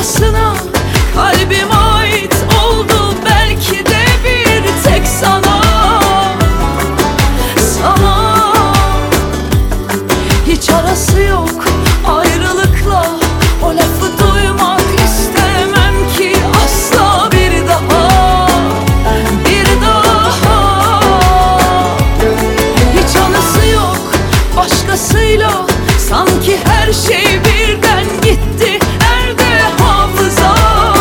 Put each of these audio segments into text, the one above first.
başkasına kalbim ait oldu, belki de bir tek sana. Sana hiç arası yok ayrılıkla, o lafı duymak istemem ki asla bir daha, bir daha. Hiç anısı yok başkasıyla, sanki her şey birden gitti. Nerede hafıza,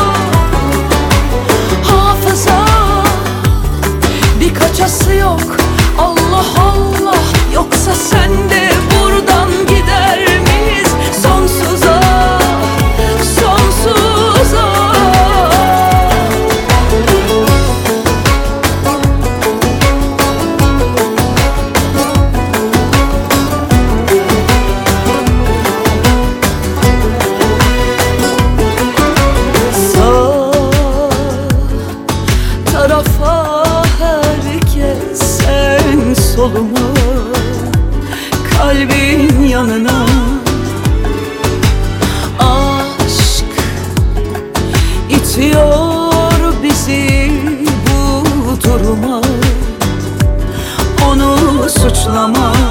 hafıza? Bir kaçası yok, Allah Allah, yoksa sen de buradan gider miyiz sonsuza, sonsuza? Tarafa herkes, sen soluma, kalbin yanına. Aşk itiyor bizi bu duruma, onu suçlama.